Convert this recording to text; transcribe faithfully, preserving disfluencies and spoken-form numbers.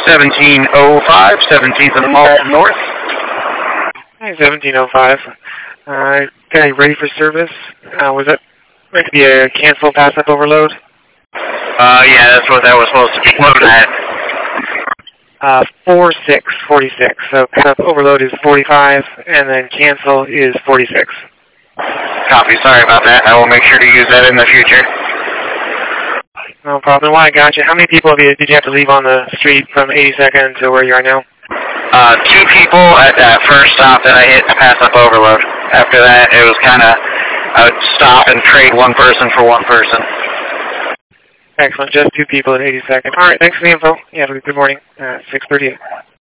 seventeen oh five, seventeenth and Mall North. Hi, seventeen oh five. Uh, got you ready for service? Uh, was that meant to be a cancel pass-up overload? Uh, yeah, that's what that was supposed to be loaded at. Uh, four six forty-six. So pass-up overload is forty-five, and then cancel is forty-six. Copy. Sorry about that. I will make sure to use that in the future. No problem. Well, I got you. How many people have you, did you have to leave on the street from eighty-second to where you are now? Uh, two people at that first stop that I hit a pass-up overload. After that, it was kind of, I would stop and trade one person for one person. Excellent. Just two people at eighty-second. All right. Thanks for the info. You have a good morning. Uh, six thirty-eight.